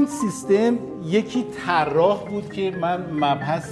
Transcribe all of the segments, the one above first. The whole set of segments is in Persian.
سیستم یکی طراح بود که من مبحث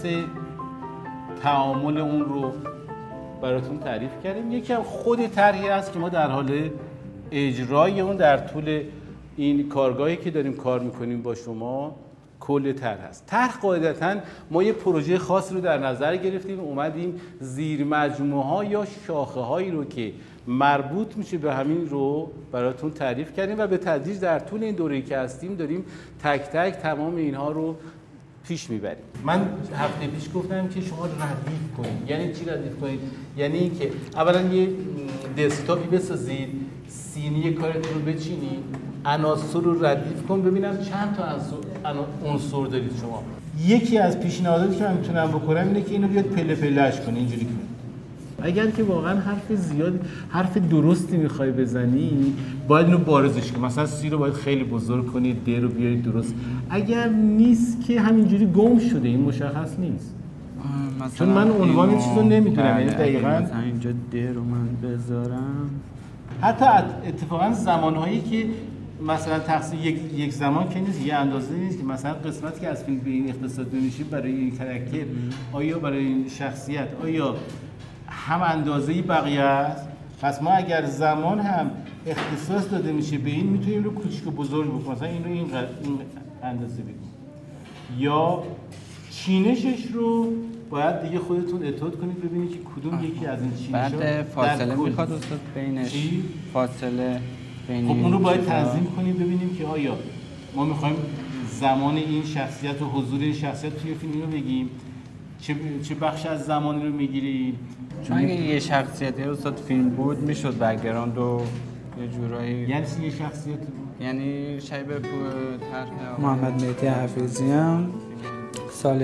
تعامل اون رو براتون تعریف کردیم، یکی هم خود طرحی هست که ما در حال اجرای اون در طول این کارگاهی که داریم کار میکنیم با شما کل طرح هست. طرح قاعدتاً ما یه پروژه خاص رو در نظر گرفتیم، اومدیم زیر مجموعه ها یا شاخه هایی رو که مربوط میشه به همین رو براتون تعریف کردیم و به تدریج در طول این دوره‌ای که هستیم داریم تک تک تمام اینها رو پیش میبریم. من هفته پیش گفتم که شما ردیف کنید. یعنی چی ردیف کنید؟ یعنی اینکه اولا یه دسکتاپی بسازید، سینی کارتون رو بچینید، عناصر رو ردیف کن ببینم چند تا از عنصر دارید شما. یکی از پیشنهاداتی که من میتونم بکنم اینه که اینو بیاد پله پله‌اش کنید، اینجوری کنید. اگر که واقعا حرف درستی میخوای بزنی باید اینو بارزش کنی. مثلا سی رو باید خیلی بزرگ کنید، د رو بیارید درست. اگر نیست که همینجوری گم شده، این مشخص نیست. چون من عنوان این چیزو نمیدونم، یعنی دقیقاً مثلا اینجا د رو من بذارم. حتی اتفاقا زمانهایی که مثلا تقسیم یک زمان که نیست، یه اندازه نیست که مثلا قسمتی که از فیلم به این اختصاص میشه برای این کاراکتر آیا برای این شخصیت آیا هم اندازه‌ای بقیه است. پس ما اگر زمان هم اختصاص داده میشه به این میتونیم رو کوچیک و بزرگ بکنیم، مثلا این رو این اندازه بگیم، یا چینشش رو باید دیگه خودتون اتود کنید ببینید که کدوم یکی از این چینش‌ها بعد فاصله میخواد استاد بینش فاصله بین خب اون رو باید تنظیم کنیم ببینیم که آیا ما میخوایم زمان این شخصیت و حضور این شخصیت توی فیلم رو بگیم چه بخش از زمانی رو میگیریم. چون اگه یه شخصیتی استاد فیلم بود میشد بک‌گراند و یه جورایی، یعنی یه شخصیت بود، یعنی شایبه طرح محمد مهدی حفیظی هم سال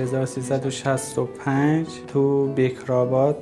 1365 تو بیکرآباد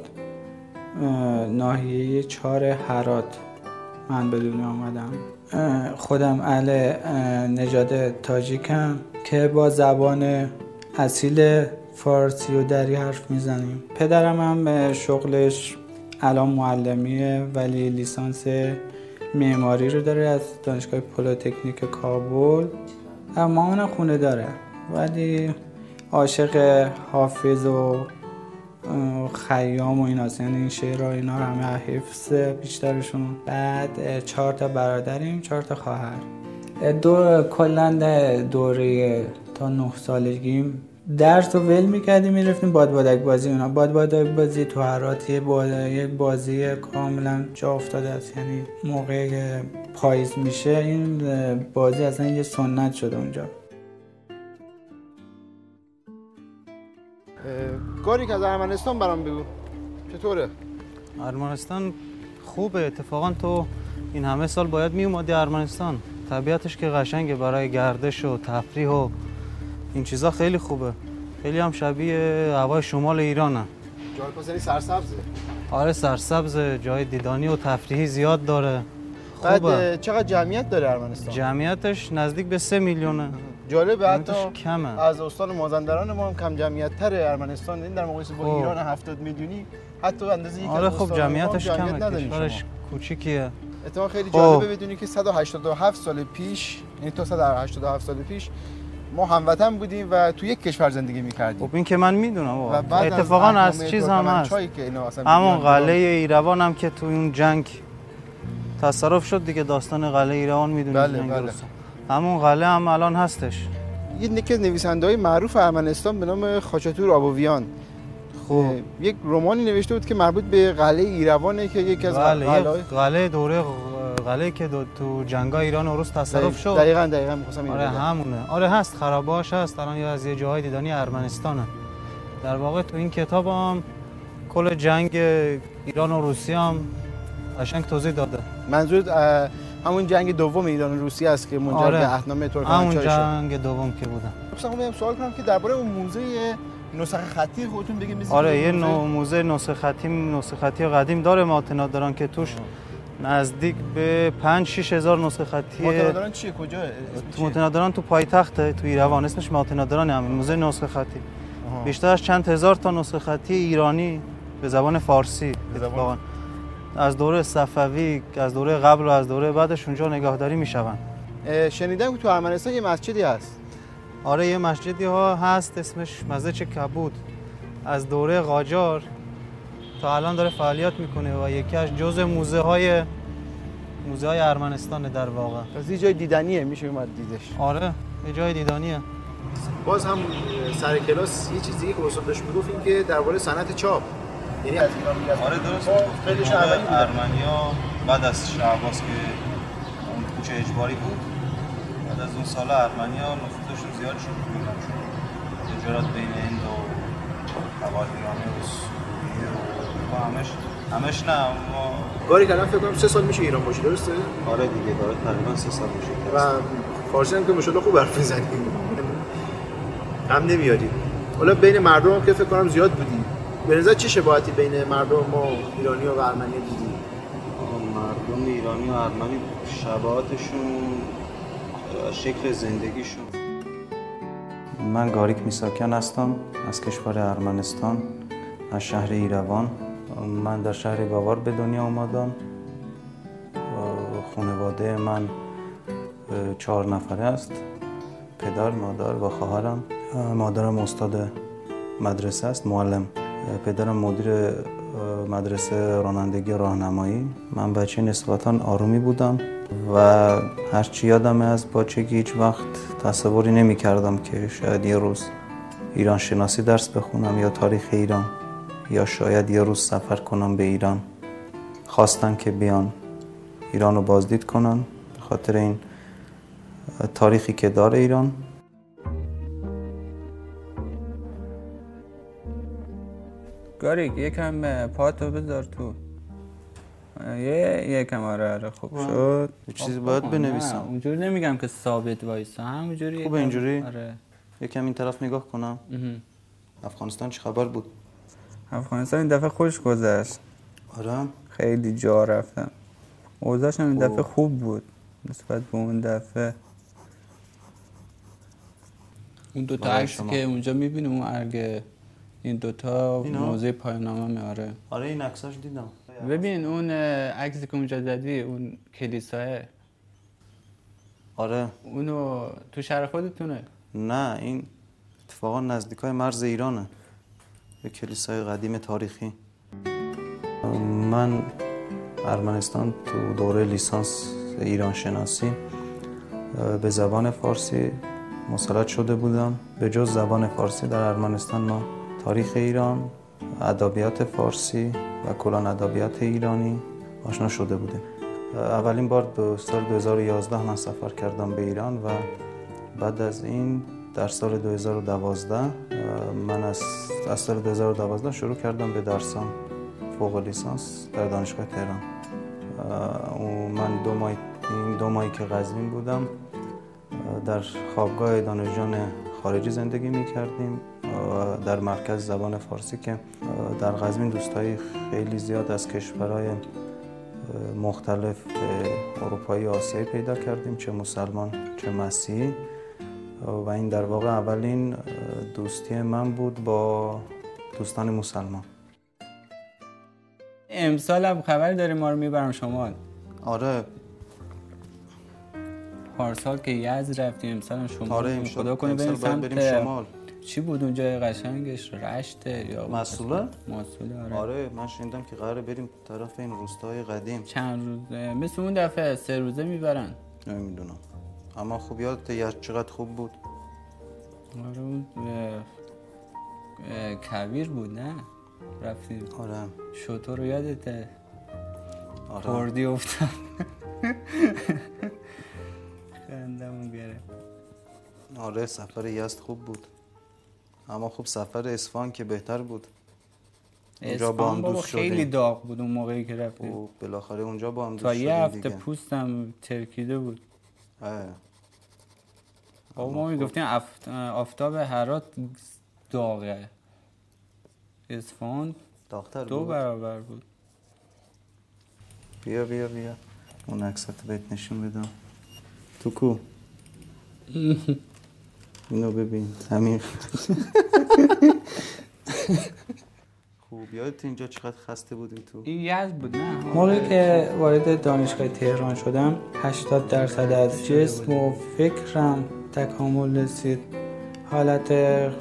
ناحیه 4 هرات من به دنیا آمدم. خودم اهل نژاد تاجیکم که با زبان اصیل فارسی و دری حرف میزنیم. پدرم هم شغلش الان معلمیه ولی لیسانس معماری رو داره از دانشگاه پلی‌تکنیک کابل. مامانم خونه داره ولی عاشق حافظ و خیام و ایناست، یعنی این شعرها اینا رو همه حفظ بیشترشون. بعد 4 تا برادریم، 4 تا خواهر. کلا دوره تا 9 سالگیم درس رو ول میکردیم میرفتیم بادبادک بازی. اونا بادبادک بازی تو هرات یه بازی کاملا جا افتاده است، یعنی موقع پاییز میشه این بازی اصلا یه سنت شده اونجا. کاری که از ارمنستان برام بگو چطوره؟ ارمنستان خوبه، اتفاقا تو این همه سال باید می اومدی ارمنستان. طبیعتش که قشنگه برای گردش و تفریح و این چیزا خیلی خوبه. خیلی هم شبیه هوای شمال ایرانه. جای پسری سرسبزه. آره سرسبزه، جای دیدانی و تفریحی زیاد داره. خوبه. بعد چقدر جمعیت داره ارمنستان؟ جمعیتش نزدیک به 3 میلیونه. جالبه، حتی کمه. از استان مازندران ما هم کم جمعیت تره ارمنستان. این در مقایسه با ایران 70 میلیونی حتی اندازه یک آره از خب جمعیتش کمه، کشورش کوچیکیه. اتفاقا خیلی جالبه بدونی که 187 سال پیش، یعنی تا 187 سال پیش ما هموطن بودیم و تو یک کشور زندگی می‌کردیم. خب این که من میدونم اتفاقا از چیز هم هست. همون قلعه ایروان هم که تو اون جنگ تصرف شد دیگه، داستان قلعه ایروان میدونید. بله. همون قلعه هم الان هستش. یکی از نویسنده‌های معروف ارمنستان به نام خاچاتور آبویان خب یک رمانی نوشته بود که مربوط به قلعه ایروانه که یکی از قلعه که تو جنگ‌های ایران و روس تصرف شد. دقیقاً می‌خواستم آره همونه. آره هست، خرابه‌اش هست الان، یا از یه جاهای دیدنی ارمنستانه. در واقع تو این کتاب هم کل جنگ ایران و روسیه هم قشنگ توضیح داده. منظور همون جنگ دوم ایران و روسیه است که منجر به عهدنامه ترکمنچای شد. همون جنگ دوم که بودن. مثلا من سوال کنم که درباره اون موزه نسخه خطی خودتون بگید. آره یه موزه نسخه خطی قدیم داره ماتنادران که توش نزدیک به 5-6 هزار نسخه خطی. ماتنادران چیه؟ کجاه؟ ماتنادران تو پایتخته، تو ایروان، اسمش ماتنادران. همین موزه نسخه خطی. بیشتر از چند هزار تا نسخه خطی ایرانی به زبان فارسی اتفاقا از دوره صفوی، از دوره قبل و از دوره بعدش اونجا نگهداری میشون. شنیدم که تو ارمنستان یه مسجدی هست. آره یه مسجدی ها هست اسمش مسجد کبود، از دوره قاجار تا الان داره فعالیت میکنه و یکی از جزء موزه های ارمنستان در واقع. پس یه جای دیدنیه، میشه اومد دیدش. آره یه جای دیدنیه. باز هم سر کلاس یه چیزی که استاد داشت میگفت این که درباره صنعت چاپ، یعنی از ایران میاد. آره درست. خیلیش اولی بود. ارمنیا بعد از شهباز که اون کوچه اجباری بود، بعد از اون سال ارمنیا نفوذشون زیاد شد تو ایران شد. تجارت بین هند و قبایلیانه و سوریه و همش نه اما کاری کردم فکر کنم 3 سال میشه ایران باشی، درسته؟ آره دیگه داره تقریبا 3 سال میشه. و فارسی هم که ماشاءالله خوب حرف میزنی. هم نمیاری. حالا بین مردم هم که فکر کنم زیاد بودی. به نظر چه شباهتی بین مردم ما ایرانی و ارمنی دیدی؟ مردم ایرانی و ارمنی شباهتشون شکل زندگیشون. من گاریک میساکیان هستم از کشور ارمنستان، از شهر ایروان. من در شهر باور به دنیا آمدم. خانواده من 4 نفره است، پدر، مادر و خواهرم. مادرم استاد مدرسه است، معلم. پدرم مدیر مدرسه رانندگی راهنمایی. من بچه نسبتاً آرومی بودم و هرچی یادمه از بچگی هیچ وقت تصوری نمی کردم که شاید یه روز ایران شناسی درس بخونم یا تاریخ ایران، یا شاید یه روز سفر کنم به ایران. خواستن که بیان ایران رو بازدید کنن به خاطر این تاریخی که داره ایران. گاریک یکم پاتو بذار تو. یکم آره خوب شد. یه چیزی باید بنویسم. اونجوری نمیگم که ثابت وایسا، همونجوری. خوبه اینجوری؟ آره. یکم این طرف نگاه کنم. افغانستان چه خبر بود؟ افغانستان این دفعه خوش گذشت. آره. خیلی جا رفتم. اوضاعش هم این دفعه خوب بود نسبت به اون دفعه. اون دوتا عکسی که اونجا میبینیم اون ارگ، این دوتا موزه پایان‌نامه میاره. آره این عکساش دیدم. ببین اون عکسی که اونجا زدی، اون کلیساه. آره. اونو تو شهر خودتونه؟ نه این اتفاقا نزدیکای مرز ایرانه، به کلیسای قدیم تاریخی. من ارمنستان تو دوره لیسانس ایران شناسی به زبان فارسی مسلط شده بودم. به جز زبان فارسی در ارمنستان ما تاریخ ایران، ادبیات فارسی و کلان ادبیات ایرانی آشنا شده بودیم. اولین بار در سال 2011 من سفر کردم به ایران و بعد از این در سال 2012 من از سال 2012 شروع کردم به درسم فوق لیسانس در دانشگاه تهران. من 2 ماهی که قزوین بودم در خوابگاه دانشجویان خارجی زندگی می‌کردیم در مرکز زبان فارسی که در قزوین دوستای خیلی زیاد از کشورهای مختلف اروپایی و آسیایی پیدا کردیم، چه مسلمان چه مسیحی، و این در واقع اولین دوستی من بود با دوستان مسلمان. امسال هم خبر داریم ما رو میبرم شمال. آره پارسال که یزد رفتیم، امسال هم شمال. آره خدا کنه بریم بریم شمال. چی بود اونجا قشنگش؟ رشته یا مسئوله؟ مسئوله. آره من شنیدم که قراره بریم طرف این روستاهای قدیم. چند روزه؟ مثل اون دفعه 3 روزه میبرن. نمیدونم اما خوب یادت یزد چقدر خوب بود. آره اون کویر بود نه؟ رفتیم. آره شطور رو یادته؟ آره پردی افتاد. خندمون گرفت. آره سفر یزد خوب بود، اما خوب سفر اصفهان که بهتر بود. اونجا با هم دوست شدیم. خیلی داغ بود اون موقعی که رفتیم. و بالاخره اونجا با هم دوست تا شدیم. یه هفته دیگه پوستم ترکیده بود. بابا ما میگفتیم آفتاب هرات داغه، اصفهان داغ‌تر 2 برابر بود. بیا اون عکساتو بهت نشون بدم. تو کو اینو ببین همین. خوب یادت اینجا چقدر خسته بودیم تو؟ این یزد بود نه؟ موقعی که وارد دانشگاه تهران شدم 80% از جسم و فکرم تکامل رسید. حالت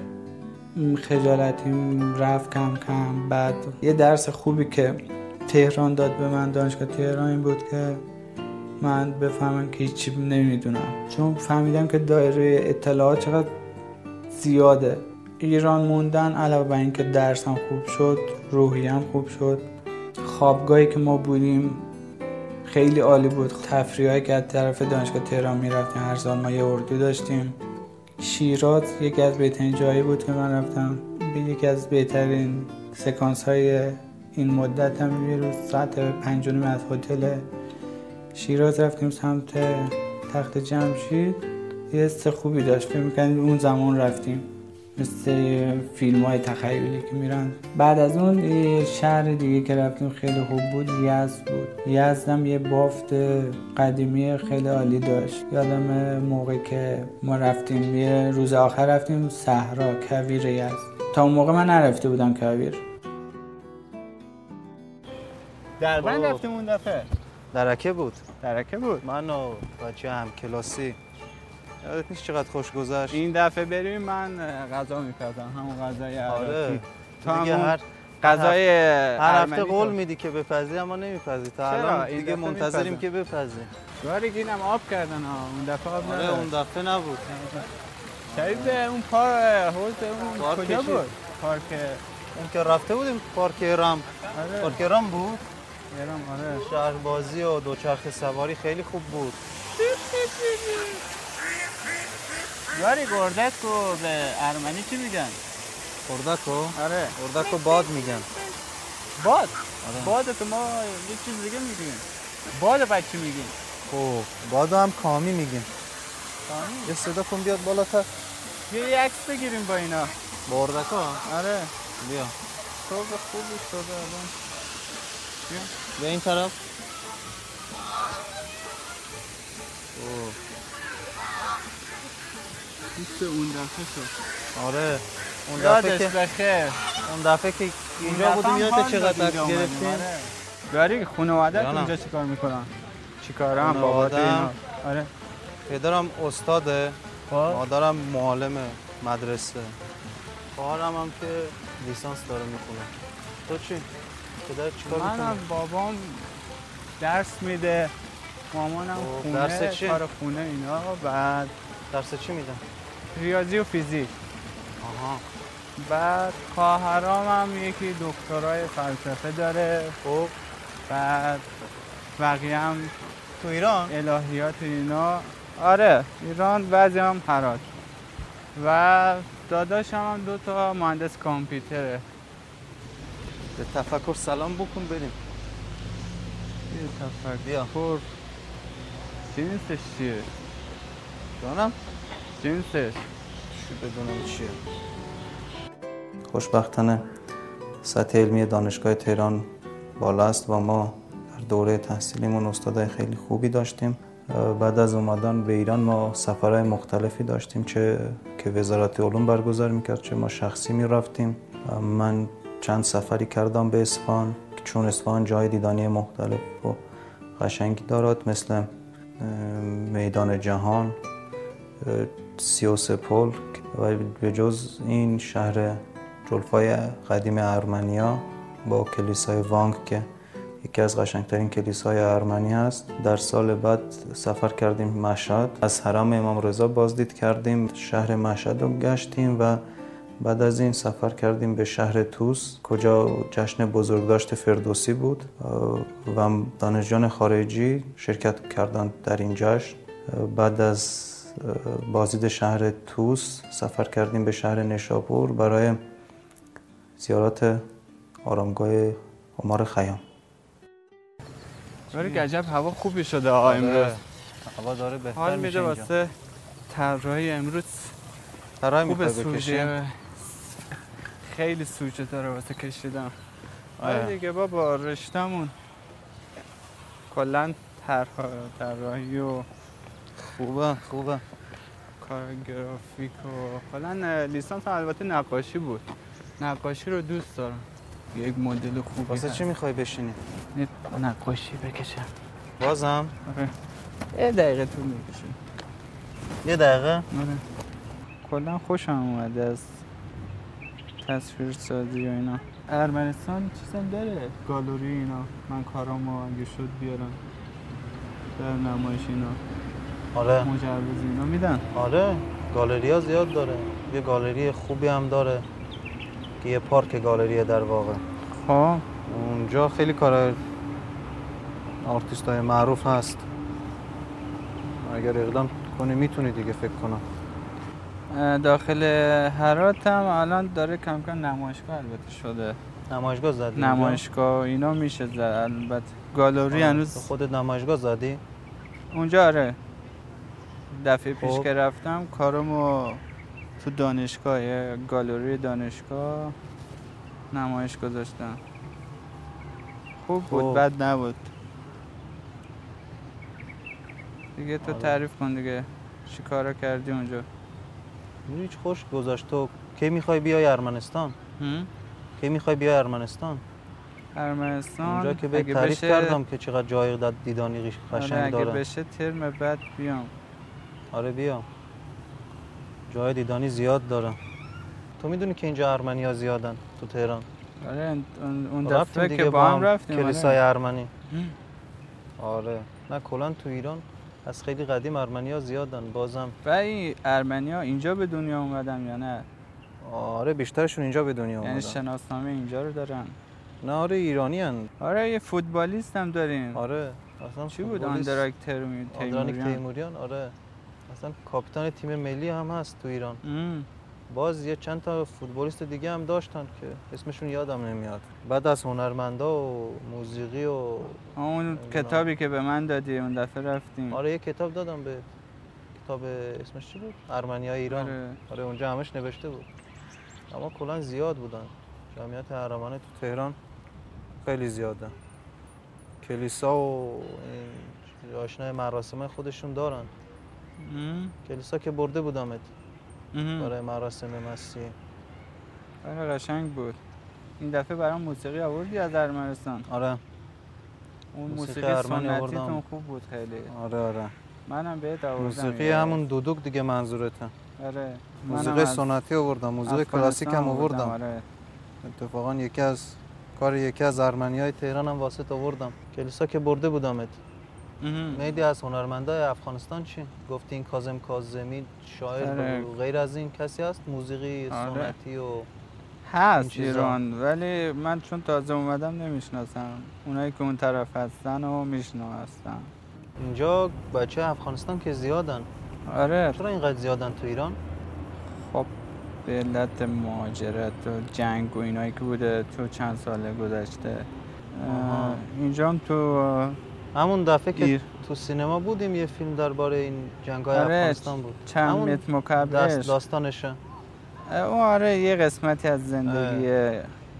خجالتیم رفت کم کم. بعد یه درس خوبی که تهران داد به من، دانشگاه تهران، این بود که من بفهمم که هیچی نمیدونم، چون فهمیدم که دایره اطلاعات چقدر زیاده. ایران موندن علاوه بر این که درسم خوب شد، روحیم خوب شد. خوابگاهی که ما بودیم خیلی عالی بود. تفریحایی که از طرف دانشگاه تهران میرفتیم، هر سال ما یه اردو داشتیم. شیراز یکی از بهترین جایی بود که من رفتم. به یکی از بهترین سکانس های این مدت هم روز ساعت 5:30 از هتل شیراز رفتیم سمت تخت جمشید. یه حس خوبی داشت، فکر می‌کنم اون زمان رفتیم، مثل فیلم های تخیلی که میرن. بعد از اون یه شهر دیگه که رفتیم خیلی خوب بود، یزد بود. یزد هم یه بافت قدیمی خیلی عالی داشت. یادم موقعی که ما رفتیم، یه روز آخر رفتیم صحرا، کویر یزد. تا اون موقع من نرفته بودم کویر. دربند رفتیم اون دفعه. درکه بود. درکه بود. من و بچه هم کلاسی. یادت نیست چقدر خوش گذشت؟ این دفعه بریم من غذا میپزم، همون غذای عراقی. آره. تو دیگه همون غذای هر هفته قول میدی که بپزی اما نمیپزی. تا الان دیگه منتظریم که بپزی. گاری گینم آب کردن ها، اون دفعه آب آره اون دفعه نبود. شاید اون حوض اون کجا بود؟ پارک اون که رفته بودیم پارک رام. آره. پارک رام بود. رام آره. شهر بازی و دوچرخه سواری خیلی خوب بود. گاری گردک رو به ارمنی چی میگن؟ گردکو؟ آره. گردکو باد میگن. باد؟ آره. باد که ما یه چیز دیگه میگیم. باد بعد چی میگیم؟ خب بادو هم کامی میگیم. کامی؟ یه صدا کن بیاد بالاتر. یه عکس بگیریم با اینا. با گردکو؟ آره. بیا. صبح خوبی شده الان. بیا این طرف. مثل اون دفعه شد. آره. اون دفعه که بخیر. اون دفعه که اینجا بودیم یادت چقدر عکس گرفتیم. گاری خانواده‌ت اونجا چیکار میکنن؟ چیکارم بابات اینا؟ آره. پدرم استاده، مادرم معلم مدرسه. خواهرم هم که لیسانس داره میخونه. تو چی؟ پدرت چیکار میکنه؟ منم بابام درس میده، مامانم خونه، درس چی؟ کار خونه اینا. بعد درس چی میدن؟ ریاضی و فیزیک. آها. بعد خواهرام هم یکی دکترای فلسفه داره. خب بعد بقیه هم تو ایران؟ الهیات اینا. آره ایران، بعضی هم هرات. و داداشم هم 2 مهندس کامپیوتره. به تفکر سلام بکن بریم. یه تفکر. بیا. جنسش چیه؟ جانم؟ جنسش چی بدونم چیه؟ خوشبختانه سطح علمی دانشگاه تهران بالا است و ما در دوره تحصیلیمون استادای خیلی خوبی داشتیم. بعد از اومدن به ایران ما سفرهای مختلفی داشتیم، چه که وزارت علوم برگزار میکرد چه ما شخصی میرفتیم. من چند سفری کردم به اصفهان، چون اصفهان جای دیدنی مختلف و قشنگی دارد، مثل میدان جهان، 33 پل و به جز این شهر جلفای قدیم ارمنیا با کلیسای وانگ که یکی از قشنگترین کلیسای ارمنی است. در سال بعد سفر کردیم مشهد، از حرم امام رضا بازدید کردیم، شهر مشهد رو گشتیم و بعد از این سفر کردیم به شهر توس کجا جشن بزرگداشت فردوسی بود و دانشجویان خارجی شرکت کردند در این جشن. بعد از بازدید شهر توس سفر کردیم به شهر نیشابور برای زیارت آرامگاه عمر خیام. ولی عجب هوا خوبی شده امروز. هوا داره بهتر میشه. حال میده واسه طراحی امروز. طراحی خوب می‌خوای بکشی؟ خیلی سوچه داره واسه کشیدن. آره دیگه بابا رشتمون کلا طراحی و خوبه کار گرافیک و کلا لیسانس البته نقاشی بود. نقاشی رو دوست دارم. یک مدل خوبی. واسه چی میخوای بشینی؟ نقاشی بکشم. بازم؟ آره. 1 دقیقه طول میکشه. 1 دقیقه؟ آره. کلا خوشم اومده از تصویر سازی و اینا. ارمنستان چیزم داره، گالری اینا. من کارامو اگه شد بیارم در نمایش اینا. آره مجوز اینا میدن. آره گالری ها زیاد داره. یه گالری خوبی هم داره که یه پارک گالریه در واقع. خب اونجا خیلی کار آرتیست های معروف هست. اگر اقدام کنی میتونی دیگه فکر کنم. داخل هرات هم الان داره کم کم نمایشگاه البته شده. نمایشگاه زدی؟ نمایشگاه اینا میشه زد البته. گالری هنوز. خودت نمایشگاه زدی؟ اونجا آره. دفعه پیش خب. که رفتم کارمو تو دانشگاه، یه گالری دانشگاه نمایش گذاشتم. خوب بود، خب. بد نبود. دیگه تو تعریف کن دیگه چی کارا کردی اونجا؟ هیچ خوش گذاشت. تو کی میخوای بیای ارمنستان؟ کی میخوای بیای ارمنستان؟ ارمنستان اونجا که به تعریف کردم که چقدر جای دیدانی قشنگ داره. اگه بشه ترم بعد بیام. آره بیا. جای دیدانی زیاد داره. تو میدونی که اینجا ارمنی‌ها زیادن تو تهران؟ آره اون دفعه که با هم رفتیم کلیسای ارمنی. آره نه کلا تو ایران از خیلی قدیم ارمنی‌ها زیادن بازم. و این ارمنی‌ها اینجا به دنیا اومدن یا نه؟ آره بیشترشون اینجا به دنیا اومدن. یعنی شناسنامه اینجا رو دارن؟ نه آره ایرانی‌ان. آره یه فوتبالیست هم داریم. آره اصلا چی بود آندراک تیموریان؟ آره اصلا کاپیتان تیم ملی هم هست تو ایران. باز یه چند تا فوتبالیست دیگه هم داشتن که اسمشون یادم نمیاد. بعد از هنرمندا و موسیقی و اون کتابی که به من دادی اون دفعه رفتیم. آره یه کتاب دادم به کتاب اسمش چی بود؟ ارمنیای ایران. آره اونجا همش نوشته بود. اما کلا زیاد بودن. جمعیت ارمنی تو تهران خیلی زیاده. کلیسا و آشنای مراسم خودشون دارن. کلیسا که برده بودمت برای مراسم مسیحی. آره قشنگ بود. این دفعه برام موسیقی آوردی از ارمنستان. آره اون موسیقی سنتیتون خوب بود خیلی. آره منم بهت آوردم. موسیقی همون دودوک دیگه منظورته. آره موسیقی سنتی آوردم، موسیقی کلاسیک هم آوردم. آره. اتفاقا یکی از ارمنیای تهران هم واسط آوردم. کلیسا که برده بودمت. میدی از هنرمندای افغانستان چی؟ گفتی این کاظم کاظمی شاعر و غیر از این کسی هست؟ موسیقی سنتی و هست ایران، ولی من چون تازه اومدم نمیشناسم. اونایی که اون طرف هستن و میشناسم. اینجا بچه افغانستان که زیادن. آره. چرا اینقدر زیادن تو ایران؟ خب به علت مهاجرت و جنگ و اینایی که بوده تو چند سال گذشته. اینجا هم تو همون دفعه که تو سینما بودیم یه فیلم درباره این جنگ‌های افغانستان بود. چند متر مکعبش داستانشه. آره یه قسمتی از زندگی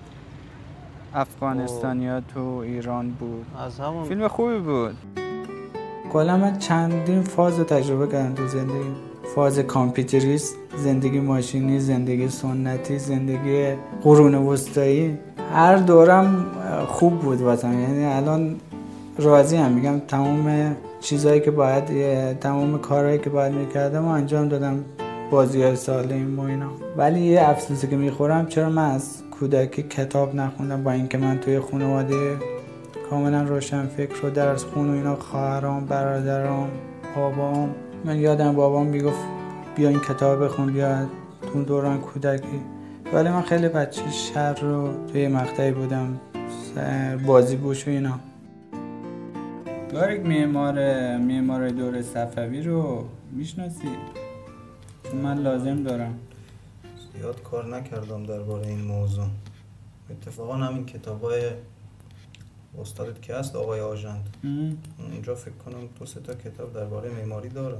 افغانستانیا تو ایران بود. از همون فیلم خوبی بود. کلا من چندین فاز رو تجربه کردم تو زندگی. فاز کامپیوتریست، زندگی ماشینی، زندگی سنتی، زندگی قرون وسطایی. هر دورم خوب بود واسم. یعنی الان راضی هم میگم تمام چیزایی که باید، تمام کارهایی که باید میکردم و انجام دادم. بازی‌های سالم و اینا. ولی یه افسوسی که میخورم چرا من از کودکی کتاب نخوندم، با اینکه من توی خانواده کاملا روشن فکر و درس خون و اینا، خواهرام، برادرام، بابام. من یادم بابام میگفت بیا این کتاب بخون، بیا تو دوران کودکی. ولی من خیلی بچه شر رو توی مقطعی بودم، بازی گوش و اینا. دارک معمار دوره صفوی رو میشناسی؟ چون من لازم دارم. زیاد کار نکردم درباره این موضوع. اتفاقا همین کتابای استادت که هست آقای آژند، اونجا فکر کنم 2-3 تا کتاب درباره معماری داره.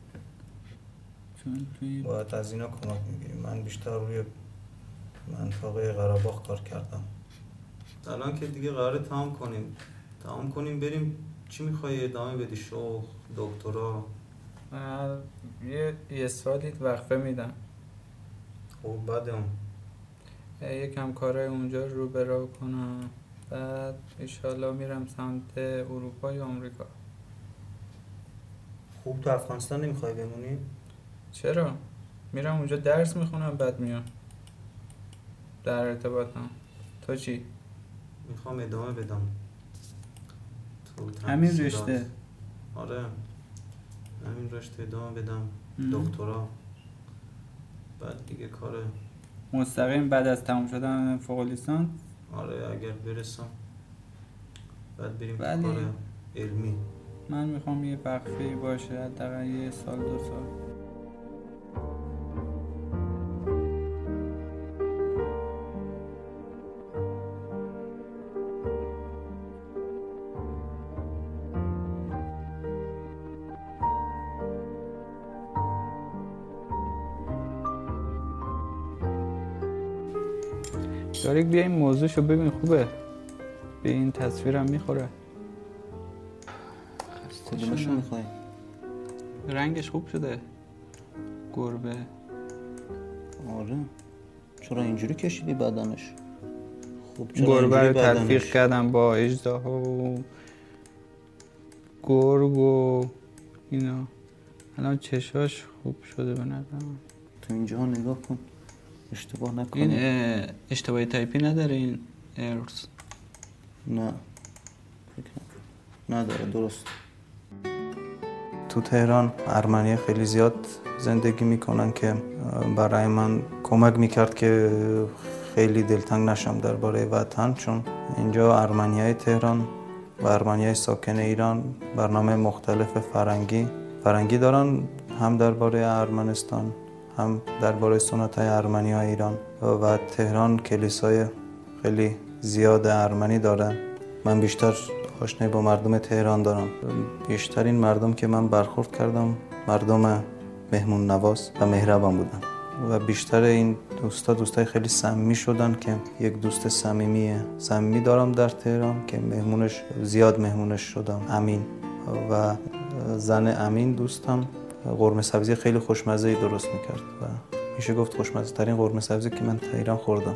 باید از اینا کمک میگیریم. من بیشتر روی منطقه قره‌باغ کار کردم. الان که دیگه قراره تمام کنیم بریم. چی میخوای ادامه بدی؟ شغل، دکترا؟ یه سالی وقفه میدم. خب بعدم یکم کارهای اونجا رو برا کنم، بعد انشالله میرم سمت اروپا یا آمریکا. خوب تو افغانستان نمیخوای بمونی؟ چرا؟ میرم اونجا درس میخونم بعد میام در ارتباطم. تو چی؟ میخوام ادامه بدم تو همین تحصیلات. رشته؟ آره همین رشته ادامه بدم دکترا، بعد دیگه کار مستقیم بعد از تموم شدن فوق لیسانس؟ آره اگر برسم بعد بریم تو ولی کار علمی. من میخوام یه وقفه‌ای باشه حداقل 1 سال 2 سال. داریک بیا این موضوعشو ببین، خوبه، به این تصویرم میخوره. کدومشو میخوای؟ رنگش خوب شده، گربه. آره چرا اینجوری کشیدی بدنش؟ خوب چرا گربه رو اینجوری تلفیق بدنش؟ کردم با اژدها و گرگ و اینا. الان چشاش خوب شده به نظرم. تو اینجا نگاه کن اشتباه نکنی. این اشتباهی تایپی نداره این ارز؟ نه فکر نکن نداره، درست. تو تهران ارمنی خیلی زیاد زندگی میکنن که برای من کمک میکرد که خیلی دلتنگ نشم درباره وطن، چون اینجا ارمنیای تهران و ارمنیای ساکن ایران برنامه مختلف فرنگی دارن، هم درباره ارمنستان هم درباره سنت‌های ارمنیای ایران. و تهران کلیسای خیلی زیاد ارمنی داره. من بیشتر آشنایی با مردم تهران دارم. بیشترین مردم که من برخورد کردم مردم مهمون نواز و مهربان بودن و بیشتر این دوستای خیلی صمیمی شدن که یک دوست صمیمی دارم در تهران که زیاد مهمونش شدم، امین. و زن امین دوستم قرمه سبزی خیلی خوشمزه‌ای درست میکرد و میشه گفت خوشمزه ترین قرمه سبزی که من تا ایران خوردم.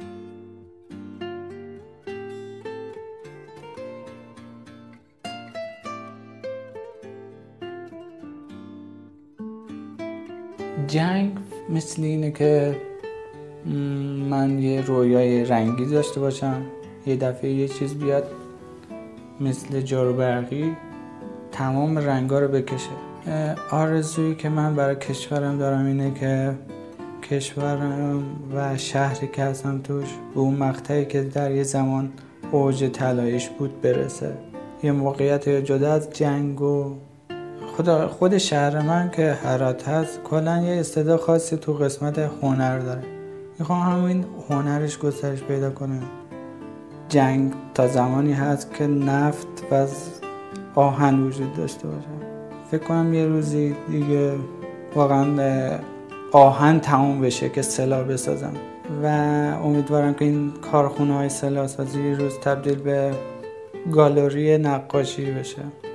جنگ مثل اینه که من یه رویای رنگی داشته باشم، یه دفعه یه چیز بیاد مثل جارو برقی تمام رنگا رو بکشه. آرزویی که من برای کشورم دارم اینه که کشورم و شهری که هستم توش به اون مقطعی که در یه زمان اوج طلاییش بود برسه. یه موقعیت جدا از جنگ و خود شهر من که هرات هست کلا یه استعداد خاصی تو قسمت هنر داره. میخوام همین هنرش گسترش پیدا کنه. جنگ تا زمانی هست که نفت و آهن وجود داشته باشه. فکر کنم یه روزی دیگه واقعا آهن تموم بشه که سلاح بسازم و امیدوارم که این کارخونه های سلاح سازی روز تبدیل به گالری نقاشی بشه.